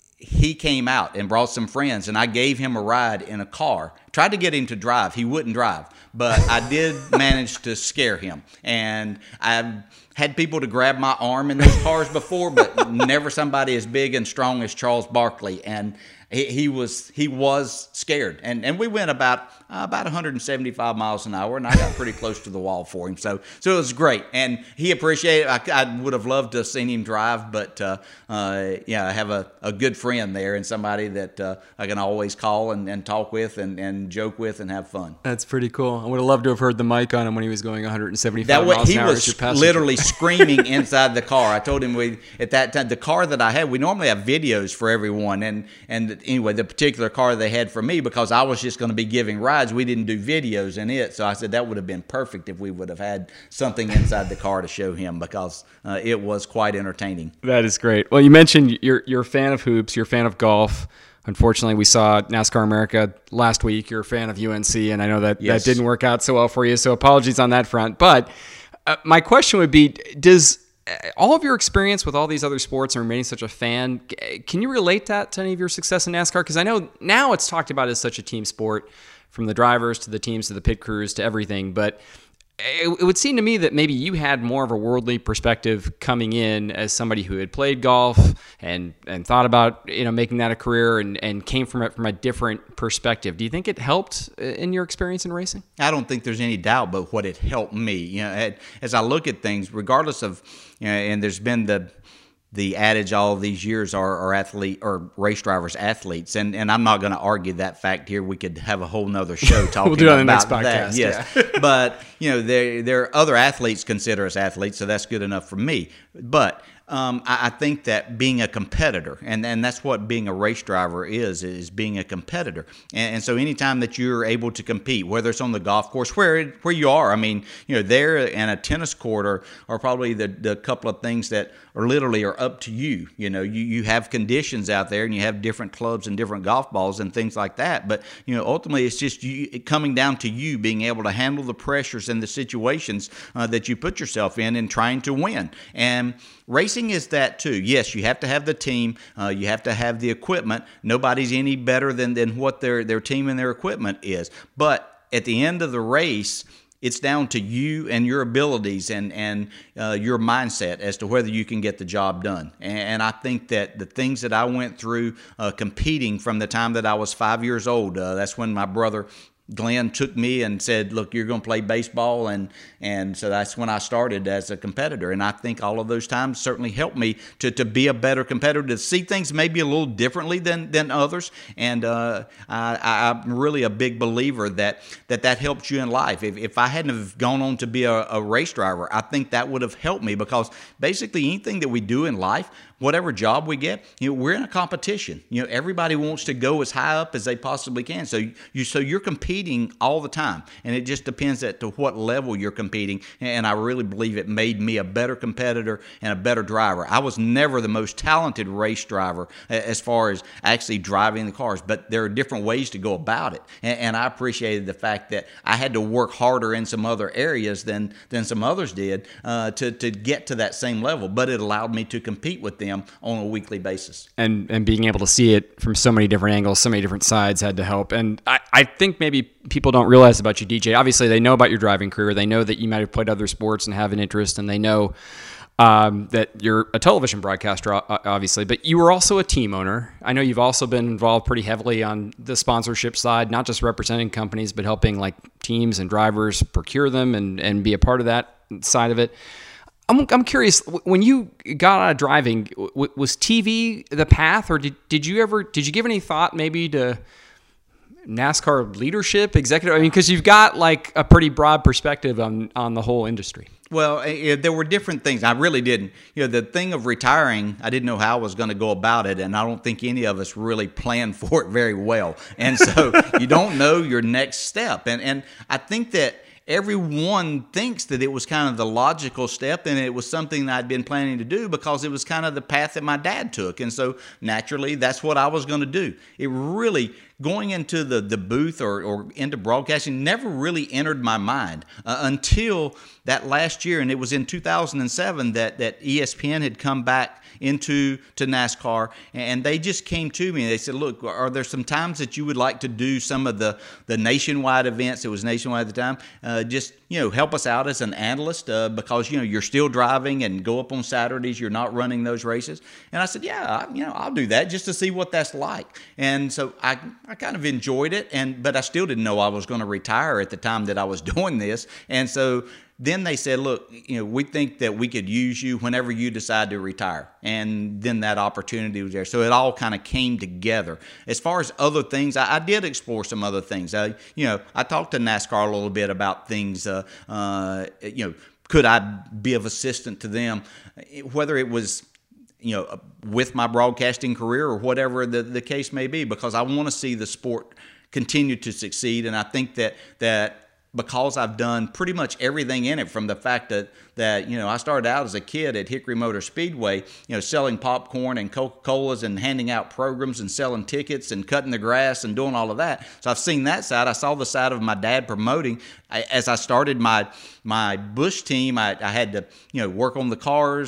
he came out and brought some friends, and I gave him a ride in a car. Tried to get him to drive. He wouldn't drive, but I did manage to scare him. And I've had people to grab my arm in those cars before, but never somebody as big and strong as Charles Barkley. And he, he was he was scared. And and we went about uh, about one hundred seventy-five miles an hour, and I got pretty close to the wall for him. So so it was great, and he appreciated it. I, I would have loved to have seen him drive, but uh, uh, yeah, I have a, a good friend there and somebody that uh, I can always call and, and talk with and, and joke with and have fun. That's pretty cool. I would have loved to have heard the mic on him when he was going one hundred seventy-five That way, miles he an hour. was literally screaming inside the car. I told him we at that time the car that I had. We normally have videos for everyone, and and anyway, the particular car they had for me, because I was just going to be giving rides, we didn't do videos in it. So I said that would have been perfect if we would have had something inside the car to show him, because uh, it was quite entertaining. That is great. Well, you mentioned you're you're a fan of hoops. You're a fan of golf. Unfortunately, we saw NASCAR America last week. You're a fan of U N C, and I know that Yes. that didn't work out so well for you. So apologies on that front. But uh, my question would be, does all of your experience with all these other sports and remaining such a fan, can you relate that to any of your success in NASCAR? Because I know now it's talked about as such a team sport, from the drivers to the teams to the pit crews to everything. But it, it would seem to me that maybe you had more of a worldly perspective coming in as somebody who had played golf and and thought about, you know, making that a career and, and came from it from a different perspective. Do you think it helped in your experience in racing? I don't think there's any doubt but what it helped me. You know, as I look at things, regardless of, you know, and there's been the the adage all these years are, are athlete or race drivers athletes, and and I'm not going to argue that fact here. We could have a whole nother show talking we'll do it on the about next podcast, that. Yes, yeah. But you know, there there are other athletes consider us athletes, so that's good enough for me. But Um, I, I think that being a competitor, and, and that's what being a race driver is, is being a competitor. And, and so anytime that you're able to compete, whether it's on the golf course, where where you are, I mean, you know, there and a tennis court are, are probably the, the couple of things that are literally are up to you. You know, you, you have conditions out there and you have different clubs and different golf balls and things like that. But, you know, ultimately it's just you it coming down to you being able to handle the pressures and the situations uh, that you put yourself in and trying to win. And racing is that too. Yes, you have to have the team. Uh, you have to have the equipment. Nobody's any better than, than what their, their team and their equipment is. But at the end of the race, it's down to you and your abilities and, and uh, your mindset as to whether you can get the job done. And, and I think that the things that I went through uh, competing from the time that I was five years old, uh, that's when my brother Glenn took me and said, look, you're going to play baseball. And, and so that's when I started as a competitor. And I think all of those times certainly helped me to, to be a better competitor, to see things maybe a little differently than, than others. And uh, I, I'm really a big believer that that, that helps you in life. If, if I hadn't have gone on to be a, a race driver, I think that would have helped me, because basically anything that we do in life, whatever job we get, you know, we're in a competition. You know, everybody wants to go as high up as they possibly can. So you, so you're competing all the time, and it just depends as to what level you're competing. And I really believe it made me a better competitor and a better driver. I was never the most talented race driver as far as actually driving the cars, but there are different ways to go about it. And, and I appreciated the fact that I had to work harder in some other areas than than some others did uh, to to get to that same level. But it allowed me to compete with them on a weekly basis. And and being able to see it from so many different angles, so many different sides had to help. And I, I think maybe people don't realize about you, D J. Obviously, they know about your driving career. They know that you might have played other sports and have an interest, and they know um, that you're a television broadcaster, obviously. But you were also a team owner. I know you've also been involved pretty heavily on the sponsorship side, not just representing companies, but helping like teams and drivers procure them and, and be a part of that side of it. I'm I'm curious, when you got out of driving, was T V the path, or did, did you ever did you give any thought maybe to NASCAR leadership, executive? I mean, because you've got like a pretty broad perspective on on the whole industry. Well, uh, there were different things. I really didn't. You know, the thing of retiring, I didn't know how I was going to go about it, and I don't think any of us really planned for it very well. And so you don't know your next step. And and I think that everyone thinks that it was kind of the logical step, and it was something that I'd been planning to do because it was kind of the path that my dad took. And so naturally, that's what I was going to do. It really, going into the, the booth or, or into broadcasting never really entered my mind uh, until that last year. And it was in two thousand seven that, that E S P N had come back into to NASCAR, and they just came to me and they said, look, are there some times that you would like to do some of the, the nationwide events? It was nationwide at the time. Uh, just, you know, help us out as an analyst uh, because, you know, you're still driving and go up on Saturdays. You're not running those races. And I said, yeah, I, you know, I'll do that just to see what that's like. And so I, I kind of enjoyed it, and but I still didn't know I was going to retire at the time that I was doing this. And so then they said, look, you know, we think that we could use you whenever you decide to retire. And then that opportunity was there. So it all kind of came together. As far as other things, I, I did explore some other things. I, you know, I talked to NASCAR a little bit about things, uh, uh, you know, could I be of assistance to them, whether it was, you know, with my broadcasting career or whatever the, the case may be, because I want to see the sport continue to succeed. And I think that that because I've done pretty much everything in it, from the fact that, that, you know, I started out as a kid at Hickory Motor Speedway, you know, selling popcorn and Coca-Colas and handing out programs and selling tickets and cutting the grass and doing all of that. So I've seen that side. I saw the side of my dad promoting. I, as I started my my Busch team, I, I had to, you know, work on the cars,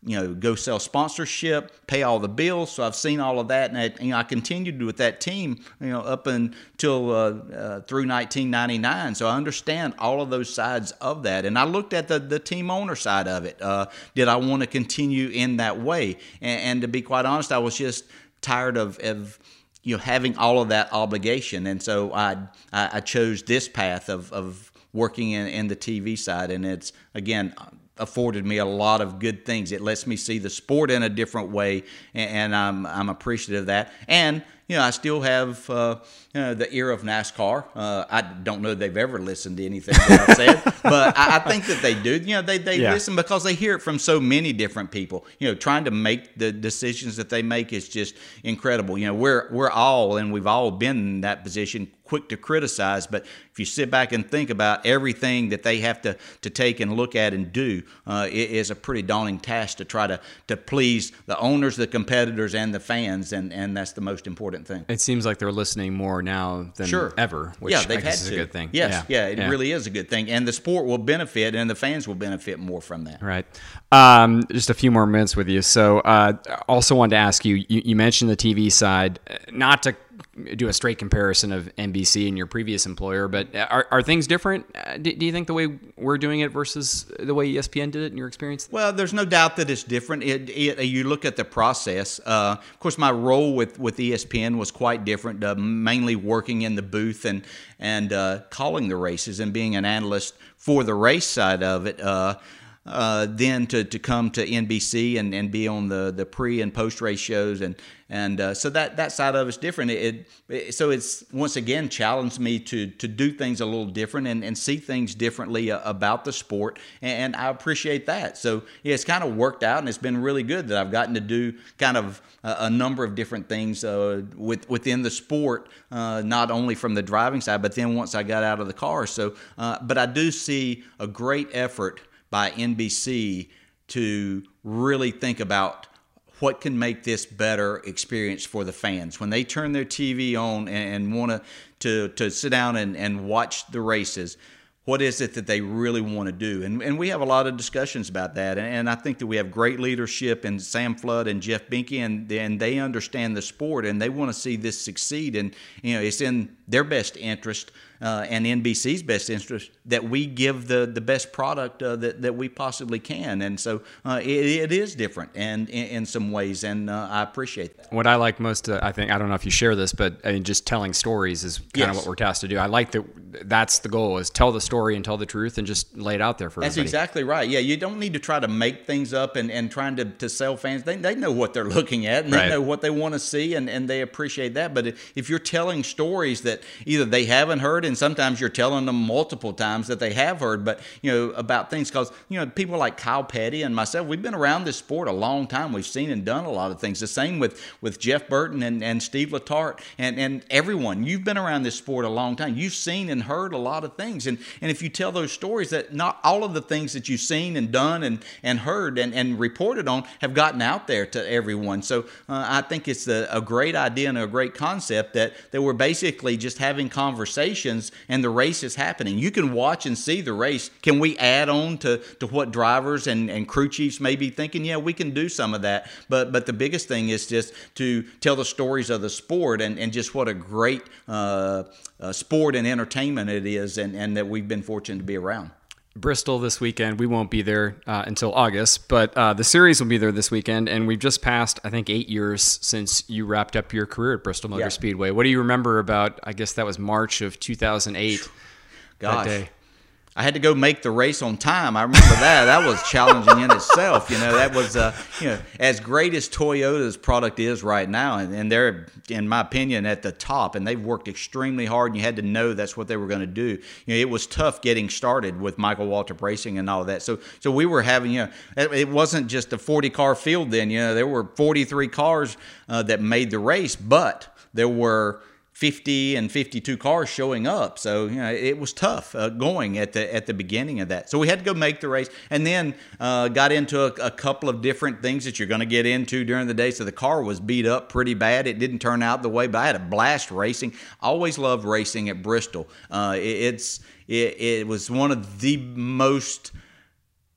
you know, go sell sponsorship, pay all the bills. So I've seen all of that, and I, you know, I continued with that team, you know, up until uh, uh, through nineteen ninety-nine. So I understand all of those sides of that, and I looked at the the team owner side of it. Uh, did I want to continue in that way? And, and to be quite honest, I was just tired of, of you know, having all of that obligation, and so I I, I chose this path of of working in, in the T V side, and it's again afforded me a lot of good things. It lets me see the sport in a different way, and, and I'm I'm appreciative of that. And you know, I still have uh, you know, the ear of NASCAR. Uh, I don't know they've ever listened to anything that I've said, but I, I think that they do. You know, they they yeah. listen because they hear it from so many different people. You know, trying to make the decisions that they make is just incredible. You know, we're we're all, and we've all been in that position, quick to criticize, but if you sit back and think about everything that they have to, to take and look at and do, uh, it is a pretty daunting task to try to, to please the owners, the competitors, and the fans, and, and that's the most important thing. It seems like they're listening more now than sure. ever, which yeah, they've I guess had is to. a good thing. Yes, yeah, yeah it yeah. really is a good thing, and the sport will benefit, and the fans will benefit more from that. Right. Um, just a few more minutes with you. So uh, also wanted to ask you, you, you mentioned the T V side, not to do a straight comparison of N B C and your previous employer, but are, are things different? Do, do you think the way we're doing it versus the way E S P N did it in your experience? Well, there's no doubt that it's different. It, it, you look at the process. Uh, of course, my role with, with E S P N was quite different, uh, mainly working in the booth and, and uh, calling the races and being an analyst for the race side of it. Uh, Uh, then to, to come to N B C and, and be on the, the pre and post race shows, and and uh, so that, that side of it's different. It, it so it's once again challenged me to to do things a little different and, and see things differently uh, about the sport, and, and I appreciate that. So yeah, it's kind of worked out, and it's been really good that I've gotten to do kind of a, a number of different things uh, with within the sport, uh, not only from the driving side, but then once I got out of the car. So, uh, but I do see a great effort by N B C to really think about what can make this better experience for the fans. When they turn their T V on and, and want to to sit down and, and watch the races, what is it that they really want to do? And and we have a lot of discussions about that. And, and I think that we have great leadership in Sam Flood and Jeff Binky, and, and they understand the sport, and they want to see this succeed. And you know, it's in their best interest uh, and N B C's best interest that we give the, the best product uh, that, that we possibly can. And so uh, it, it is different and in, in some ways, and uh, I appreciate that. What I like most, uh, I think, I don't know if you share this, but I mean, just telling stories is kind yes. of what we're tasked to do. I like that that's the goal, is tell the story and tell the truth and just lay it out there for That's everybody. exactly right. Yeah, you don't need to try to make things up and, and trying to, to sell fans. They, they know what they're looking at, and they right. know what they want to see, and, and they appreciate that. But if you're telling stories that either they haven't heard, and sometimes you're telling them multiple times that they have heard, but you know, about things, because you know, people like Kyle Petty and myself, we've been around this sport a long time. We've seen and done a lot of things. The same with, with Jeff Burton and, and Steve Letarte and, and everyone. You've been around this sport a long time. You've seen and heard a lot of things. And and if you tell those stories, that not all of the things that you've seen and done and, and heard and, and reported on have gotten out there to everyone. So uh, I think it's a, a great idea and a great concept that, that we're basically just having conversations and the race is happening. You can watch and see the race. Can we add on to, to what drivers and, and crew chiefs may be thinking? Yeah, we can do some of that. But but the biggest thing is just to tell the stories of the sport and, and just what a great uh, uh, sport and entertainment it is, and, and that we've been fortunate to be around. Bristol this weekend. We won't be there uh, until August, but uh, the series will be there this weekend, and we've just passed, I think, eight years since you wrapped up your career at Bristol Motor yeah. Speedway. What do you remember about, I guess that was March of two thousand eight, Gosh. that day? I had to go make the race on time. I remember that. That was challenging in itself. You know, that was, uh, you know, as great as Toyota's product is right now, and, and they're, in my opinion, at the top, and they've worked extremely hard, and you had to know that's what they were going to do. You know, it was tough getting started with Michael Waltrip Racing and all of that. So, so we were having, you know, it wasn't just a forty-car field then. You know, there were forty-three cars uh, that made the race, but there were fifty and fifty-two cars showing up, so you know it was tough uh, going at the at the beginning of that. So we had to go make the race, and then uh, got into a, a couple of different things that you're going to get into during the day. So the car was beat up pretty bad. It didn't turn out the way, but I had a blast racing. I always loved racing at Bristol. Uh, it, it's it, it was one of the most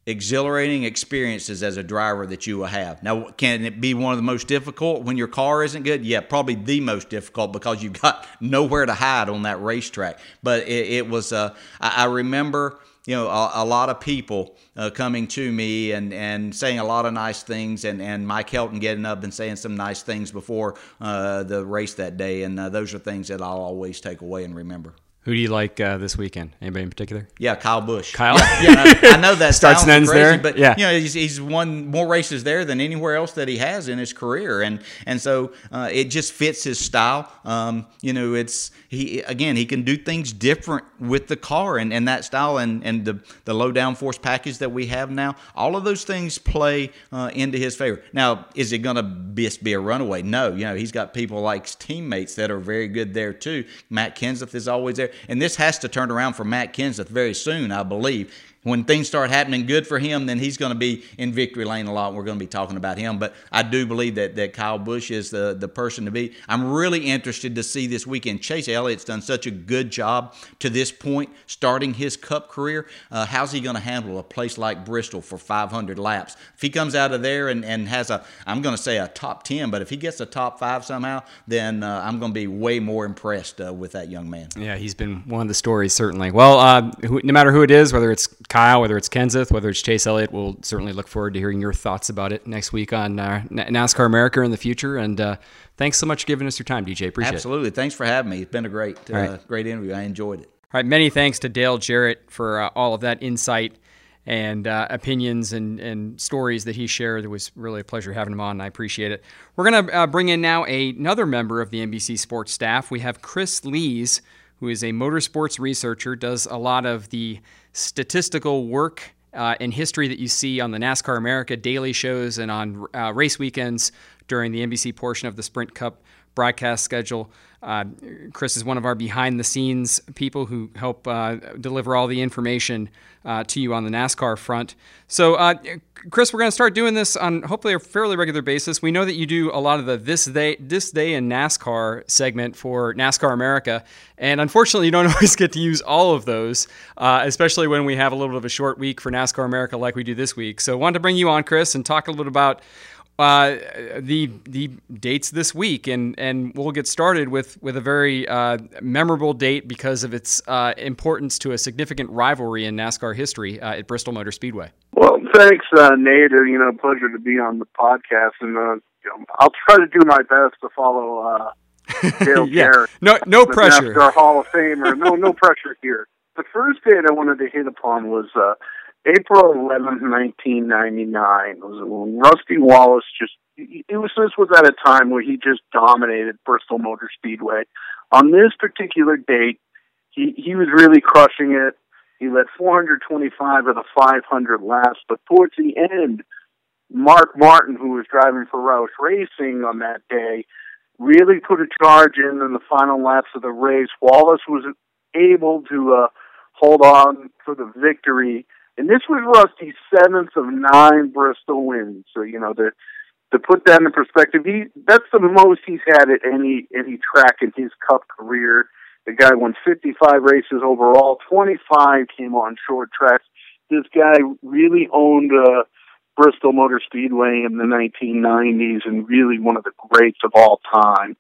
exhilarating experiences as a driver that you will have. Now, can it be one of the most difficult when your car isn't good? Yeah, probably the most difficult because you've got nowhere to hide on that racetrack. But it, it was, uh, I, I remember, you know, a, a lot of people uh, coming to me and, and saying a lot of nice things, and, and Mike Helton getting up and saying some nice things before uh, the race that day. And uh, those are things that I'll always take away and remember. Who do you like uh, this weekend? Anybody in particular? Yeah, Kyle Busch. Kyle? Yeah, yeah, I, I know that starts and ends crazy, there, but yeah. you know, he's, he's won more races there than anywhere else that he has in his career, and and so uh, it just fits his style. Um, you know, it's he again he can do things different with the car and, and that style and, and the the low downforce package that we have now. All of those things play uh, into his favor. Now, is it going to be, be a runaway? No. You know, he's got people like his teammates that are very good there too. Matt Kenseth is always there, and this has to turn around for Matt Kenseth very soon, I believe. When things start happening good for him, then he's going to be in victory lane a lot, and we're going to be talking about him. But I do believe that, that Kyle Busch is the, the person to be. I'm really interested to see this weekend. Chase Elliott's done such a good job to this point, starting his Cup career. Uh, how's he going to handle a place like Bristol for five hundred laps? If he comes out of there and, and has a, I'm going to say a top ten, but if he gets a top five somehow, then uh, I'm going to be way more impressed uh, with that young man. Yeah, he's been one of the stories, certainly. Well, uh, who, no matter who it is, whether it's Kyle, whether it's Kenseth, whether it's Chase Elliott, we'll certainly look forward to hearing your thoughts about it next week on uh, NASCAR America in the future. And uh, thanks so much for giving us your time, D J. Appreciate Absolutely. it. Absolutely. Thanks for having me. It's been a great, uh, right. great interview. I enjoyed it. All right. Many thanks to Dale Jarrett for uh, all of that insight and uh, opinions and, and stories that he shared. It was really a pleasure having him on, and I appreciate it. We're going to uh, bring in now a, another member of the N B C Sports staff. We have Chris Lees, who is a motorsports researcher, does a lot of the statistical work uh, and history that you see on the NASCAR America daily shows and on uh, race weekends during the N B C portion of the Sprint Cup broadcast schedule. Uh, Chris is one of our behind-the-scenes people who help uh, deliver all the information uh, to you on the NASCAR front. So, uh, Chris, we're going to start doing this on hopefully a fairly regular basis. We know that you do a lot of the This Day, this day in NASCAR segment for NASCAR America, and unfortunately you don't always get to use all of those, uh, especially when we have a little bit of a short week for NASCAR America like we do this week. So I wanted to bring you on, Chris, and talk a little bit about Uh, the the dates this week, and, and we'll get started with, with a very uh, memorable date because of its uh, importance to a significant rivalry in NASCAR history uh, at Bristol Motor Speedway. Well, thanks, uh, Nate. You know, pleasure to be on the podcast, and uh, you know, I'll try to do my best to follow uh, Dale yeah. Jarrett. No, no pressure. NASCAR Hall of Famer. No, no pressure here. The first date I wanted to hit upon was Uh, April eleventh, nineteen ninety-nine. It was when Rusty Wallace just, it was, this was at a time where he just dominated Bristol Motor Speedway. On this particular date, he, he was really crushing it. He led four hundred twenty-five of the five hundred laps, but towards the end, Mark Martin, who was driving for Roush Racing on that day, really put a charge in in the final laps of the race. Wallace was able to uh, hold on for the victory. And this was Rusty's seventh of nine Bristol wins. So, you know, to, to put that in perspective, he, that's the most he's had at any any track in his Cup career. The guy won fifty-five races overall, twenty-five came on short tracks. This guy really owned uh, Bristol Motor Speedway in the nineteen nineties and really one of the greats of all time.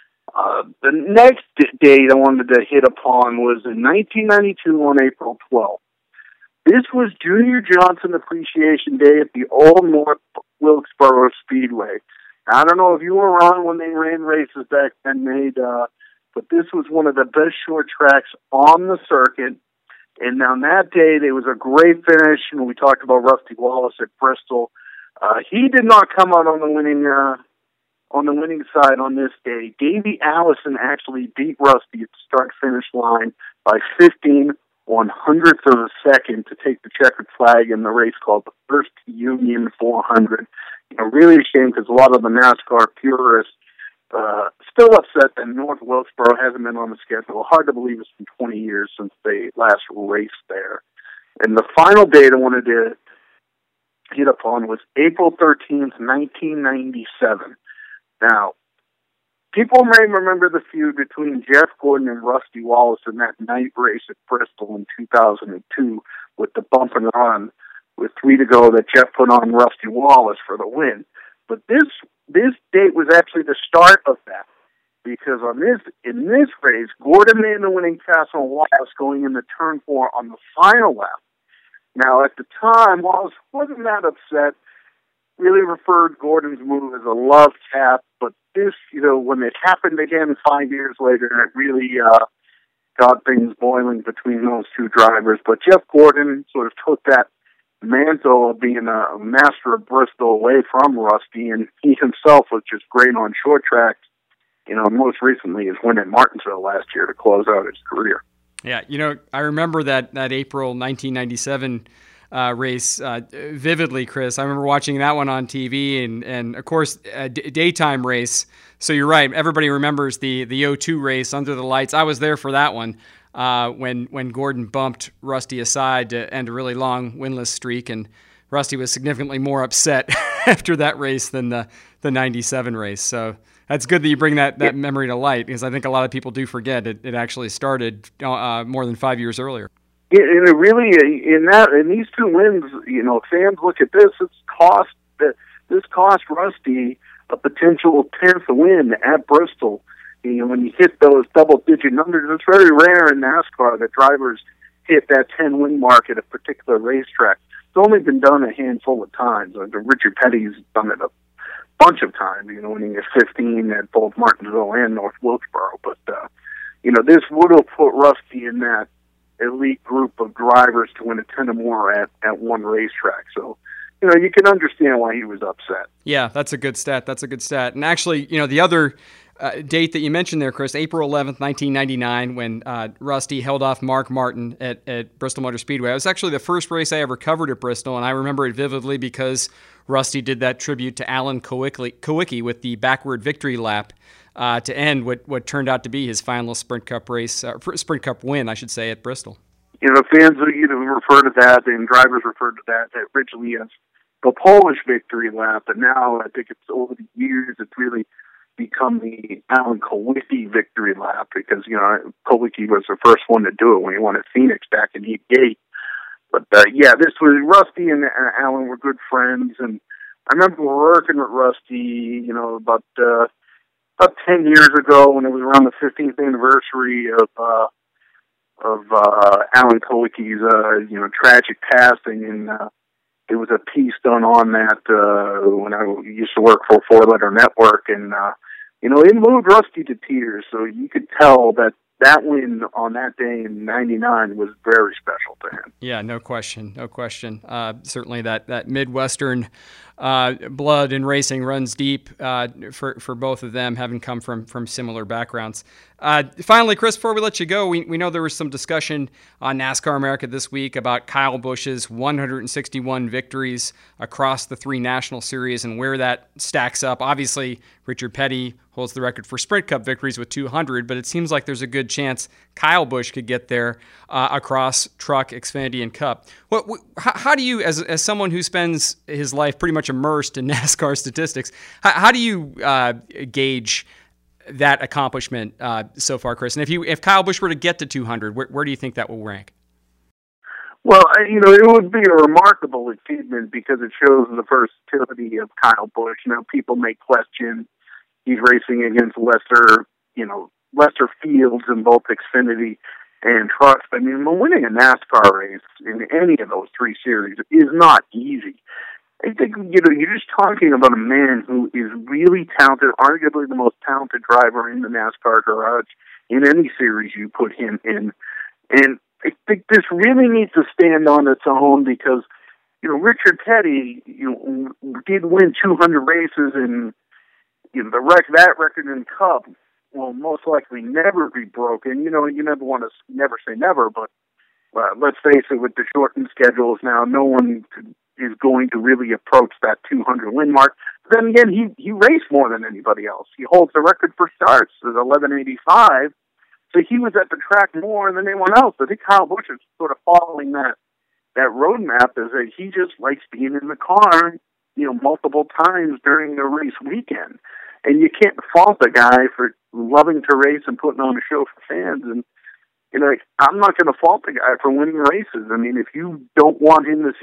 Uh, the next date I wanted to hit upon was in nineteen ninety-two on April twelfth. This was Junior Johnson Appreciation Day at the Old North Wilkesboro Speedway. Now, I don't know if you were around when they ran races back then, Nate, uh, but this was one of the best short tracks on the circuit. And on that day, there was a great finish, and we talked about Rusty Wallace at Bristol. Uh, he did not come out on the winning uh, on the winning side on this day. Davey Allison actually beat Rusty at the start-finish line by fifteen one hundredth of a second to take the checkered flag in the race called the First Union four hundred. You know, really a shame because a lot of the NASCAR purists uh, still upset that North Wilkesboro hasn't been on the schedule. Hard to believe it's been twenty years since they last raced there. And the final date I wanted to hit upon was April thirteenth, nineteen ninety-seven. Now, people may remember the feud between Jeff Gordon and Rusty Wallace in that night race at Bristol in two thousand two with the bump and run, with three to go that Jeff put on Rusty Wallace for the win. But this this date was actually the start of that, because on this in this race, Gordon made the winning pass on Wallace going into turn four on the final lap. Now, at the time, Wallace wasn't that upset. Really referred Gordon's move as a love tap, but this, you know, when it happened again five years later, it really uh, got things boiling between those two drivers. But Jeff Gordon sort of took that mantle of being a master of Bristol away from Rusty, and he himself was just great on short tracks. You know, most recently his win at Martinsville last year to close out his career. Yeah, you know, I remember that that April nineteen ninety-seven uh, race uh, vividly, Chris. I remember watching that one on T V, and and of course a d- daytime race. So you're right. Everybody remembers the the oh two race under the lights. I was there for that one uh, when when Gordon bumped Rusty aside to end a really long winless streak, and Rusty was significantly more upset after that race than the the ninety-seven race. So that's good that you bring that, that memory to light, because I think a lot of people do forget it, it actually started uh, more than five years earlier. Yeah, and it really, in that, in these two wins, you know, fans look at this, it's cost, this cost Rusty a potential tenth win at Bristol. You know, when you hit those double-digit numbers, it's very rare in NASCAR that drivers hit that ten-win mark at a particular racetrack. It's only been done a handful of times. Like Richard Petty's done it a bunch of times, you know, winning at fifteen at both Martinsville and North Wilkesboro. But, uh, you know, this would have put Rusty in that elite group of drivers to win a ten or more at, at one racetrack. So, you know, you can understand why he was upset. Yeah, that's a good stat. That's a good stat. And actually, you know, the other uh, date that you mentioned there, Chris, April eleventh, nineteen ninety-nine, when uh, Rusty held off Mark Martin at, at Bristol Motor Speedway. It was actually the first race I ever covered at Bristol, and I remember it vividly because Rusty did that tribute to Alan Kulwicki with the backward victory lap uh, to end what, what turned out to be his final Sprint Cup race, uh, Sprint Cup win, I should say, at Bristol. You know, fans you know, refer to that, and drivers refer to that originally as the Polish victory lap, and now I think it's over the years it's really become the Alan Kulwicki victory lap, because, you know, Kulwicki was the first one to do it when he won at Phoenix back in Heat Gate. But, uh, yeah, this was Rusty and uh, Alan were good friends, and I remember working with Rusty, you know, about uh, about ten years ago when it was around the fifteenth anniversary of uh, of uh, Alan Kulwicki's, uh, you know, tragic passing, and uh, there was a piece done on that uh, when I used to work for Four Letter Network, and, uh, you know, it moved Rusty to tears, so you could tell that that win on that day in ninety-nine was very special to him. Yeah, no question, no question. Uh, certainly that, that Midwestern uh, blood in racing runs deep uh, for, for both of them, having come from, from similar backgrounds. Uh, finally, Chris, before we let you go, we, we know there was some discussion on NASCAR America this week about Kyle Busch's one hundred sixty-one victories across the three national series and where that stacks up. Obviously, Richard Petty holds the record for Sprint Cup victories with two hundred, but it seems like there's a good chance Kyle Busch could get there uh, across Truck, Xfinity, and Cup. What, what, how, how do you, as as someone who spends his life pretty much immersed in NASCAR statistics, how, how do you uh, gauge that accomplishment uh, so far, Chris? And if you if Kyle Busch were to get to two hundred, where, where do you think that will rank? Well, you know, it would be a remarkable achievement because it shows the versatility of Kyle Busch. You know, people may question he's racing against lesser, you know, lesser fields in both Xfinity and Trucks. I mean, winning a NASCAR race in any of those three series is not easy. I think, you know, you're just talking about a man who is really talented, arguably the most talented driver in the NASCAR garage in any series you put him in. And I think this really needs to stand on its own because, you know, Richard Petty, you know, did win two hundred races, and, you know, the rec- that record in Cup will most likely never be broken. You know, you never want to never say never, but uh, let's face it, with the shortened schedules now, no one could, is going to really approach that two hundred win mark. But then again, he, he raced more than anybody else. He holds the record for starts at eleven eighty-five. So he was at the track more than anyone else. I think Kyle Busch is sort of following that that roadmap, is that he just likes being in the car, you know, multiple times during the race weekend. And you can't fault a guy for loving to race and putting on a show for fans. And, you know, I'm not going to fault the guy for winning races. I mean, if you don't want him to see to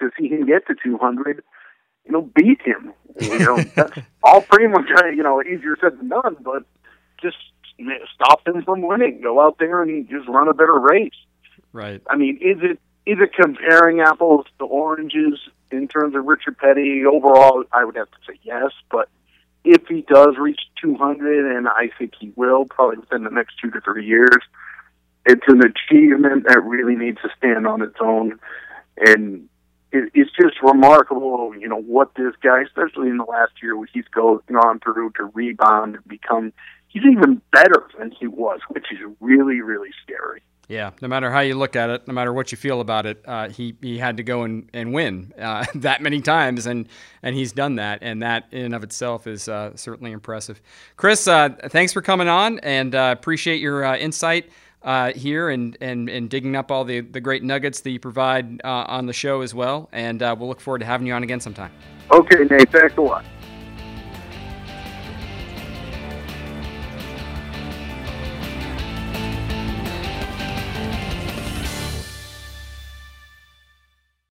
if he can get to two hundred, you know, beat him. You know, that's all pretty much, you know, easier said than done, but just stop him from winning. Go out there and just run a better race. Right. I mean, is it is it comparing apples to oranges in terms of Richard Petty? Overall, I would have to say yes, but if he does reach two hundred, and I think he will, probably within the next two to three years, it's an achievement that really needs to stand on its own. And it, it's just remarkable, you know, what this guy, especially in the last year, what he's go, gone through to rebound and become, he's even better than he was, which is really, really scary. Yeah, no matter how you look at it, no matter what you feel about it, uh, he he had to go and, and win uh, that many times, and, and he's done that, and that in and of itself is uh, certainly impressive. Chris, uh, thanks for coming on, and uh, appreciate your uh, insight uh, here and, and, and digging up all the, the great nuggets that you provide uh, on the show as well, and uh, we'll look forward to having you on again sometime. Okay, Nate, thanks a lot.